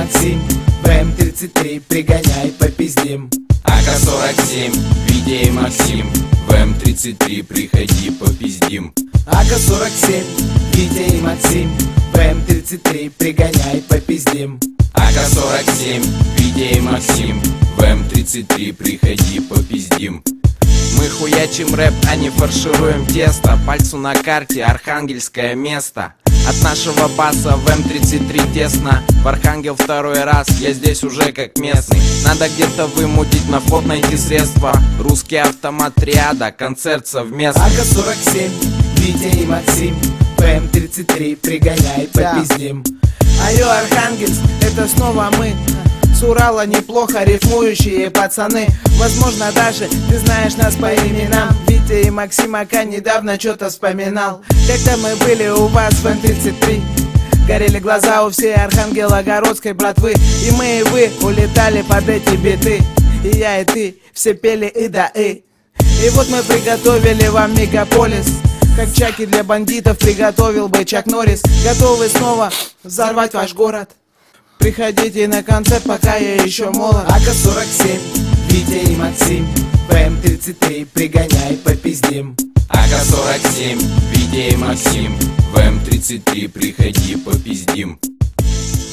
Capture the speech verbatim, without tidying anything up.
Максим, вэ эм тридцать три, пригоняй, попиздим. а ка сорок семь, Витя и Максим, вэ эм тридцать три, приходи, попиздим. а ка сорок семь, Витя и Максим, вэ эм тридцать три, пригоняй, попиздим. а ка сорок семь, Витя и Максим, вэ эм тридцать три, приходи, попиздим. Мы хуячим рэп, а не фаршируем тесто. Пальцу на карте, архангельское место. От нашего баса в эм тридцать три тесно. В Архангел второй раз, я здесь уже как местный. Надо где-то вымутить, на вход найти средства. Русский автомат триада, концерт совместный. а ка сорок семь, Витя и Максим, вэ эм тридцать три, пригоняй, попиздим. Алло, Архангельск, это снова мы. С Урала неплохо рифмующие пацаны. Возможно, даже ты знаешь нас по именам. Витя и Максим, ака недавно что-то вспоминал. Когда мы были у вас в эм тридцать три, горели глаза у всей архангелогородской братвы. И мы, и вы улетали под эти биты. И я, и ты, все пели и да и. И вот мы приготовили вам мегаполис, как чаки для бандитов приготовил бы Чак Норрис. Готовы снова взорвать ваш город. Приходите на концерт, пока я еще молод. а ка сорок семь, Витя и Максим, вэ эм тридцать три, пригоняй, попиздим. а ка сорок семь, Витя и Максим, вэ эм тридцать три, приходи, попиздим.